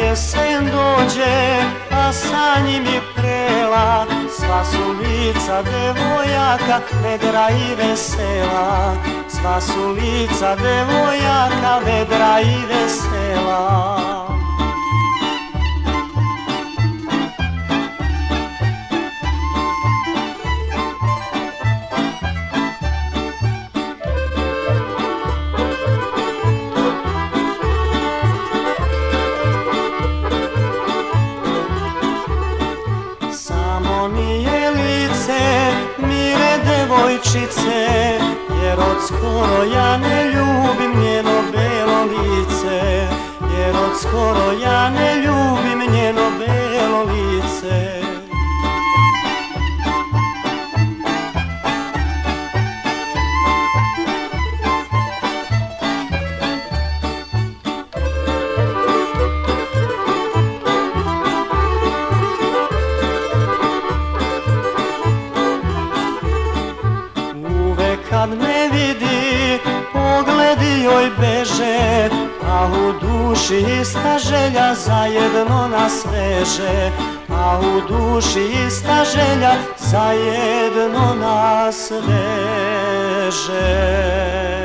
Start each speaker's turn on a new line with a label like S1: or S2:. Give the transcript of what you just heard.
S1: jesen dođe, a sa njim i prela, sva su lica devojaka vedra i vesela, sva su lica devojaka vedra i vesela. Nije lice mile devojčice, jer od skoro ja ne ljubim njeno belo lice, jer od skoro ja ne ljubim njeno belo lice. Kad me vidi, pogledi joj beže, a u duši ista želja zajedno nas veže, a u duši ista želja zajedno nas veže.